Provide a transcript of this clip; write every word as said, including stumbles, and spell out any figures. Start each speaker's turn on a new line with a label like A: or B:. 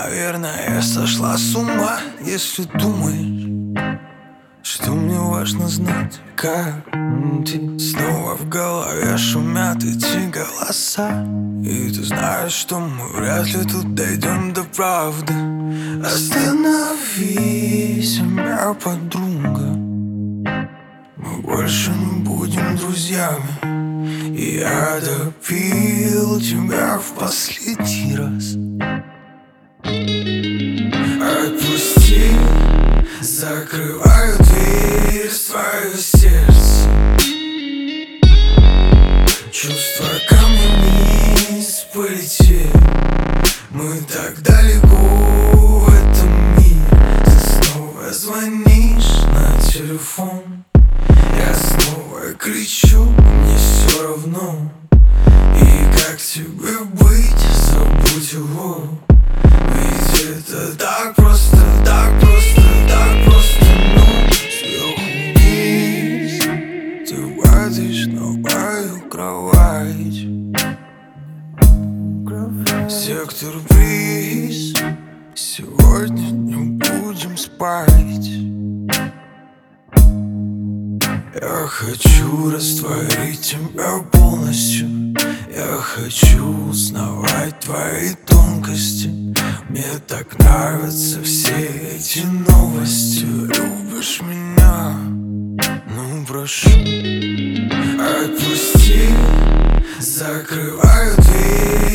A: Наверное, я сошла с ума, если думаешь, что мне важно знать, как ты. Снова в голове шумят эти голоса, и ты знаешь, что мы вряд ли тут дойдем до правды. Остановись, моя подруга, мы больше не будем друзьями. И я допил тебя в последний раз. Отпусти, закрываю дверь в твое сердце. Чувства камнями полетели. Мы так далеко в этом мире. Ты снова звонишь на телефон, я снова кричу, мне все равно. И как тебе быть, забудь его. Ведь это так просто, так просто, так просто. Но сверху вниз ты падаешь на мою кровать. Сектор приз, сегодня не будем спать. Я хочу растворить тебя полностью. Я хочу узнавать твои тонкости. Мне так нравятся все эти новости. Любишь меня? Ну прошу, отпусти, закрываю дверь